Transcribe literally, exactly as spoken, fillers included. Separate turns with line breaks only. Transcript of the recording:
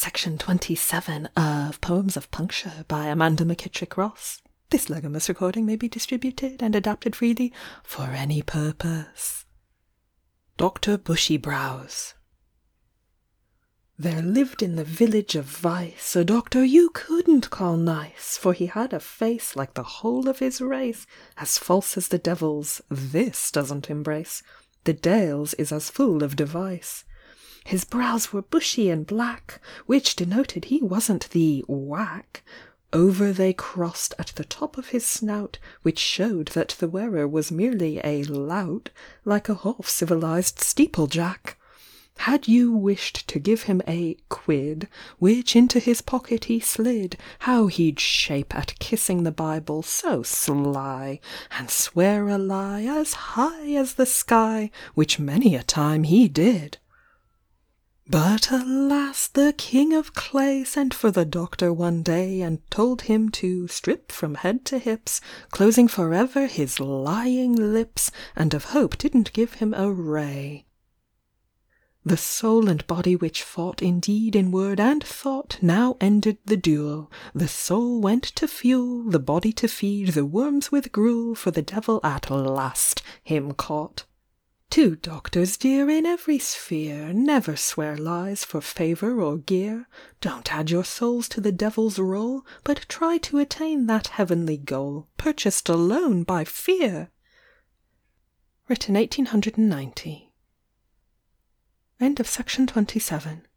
Section twenty-seven of Poems of Puncture by Amanda McKittrick Ross. This Legomas recording may be distributed and adapted freely for any purpose. Doctor Bushybrows. There lived in the village of Vice a doctor you couldn't call nice, for he had a face like the whole of his race, as false as the devil's this doesn't embrace, the Dale's is as full of device. His brows were bushy and black, which denoted he wasn't the whack. Over they crossed at the top of his snout, which showed that the wearer was merely a lout, like a half-civilized steeplejack. Had you wished to give him a quid, which into his pocket he slid, how he'd shape at kissing the Bible so sly, and swear a lie as high as the sky, which many a time he did. But alas, the King of Clay sent for the doctor one day, and told him to strip from head to hips, closing forever his lying lips, and of hope didn't give him a ray. The soul and body which fought indeed in word and thought now ended the duel. The soul went to fuel, the body to feed the worms with gruel, for the devil at last him caught. Two doctors dear in every sphere, never swear lies for favour or gear. Don't add your souls to the devil's roll, but try to attain that heavenly goal, purchased alone by fear. Written eighteen ninety. End of section twenty-seven.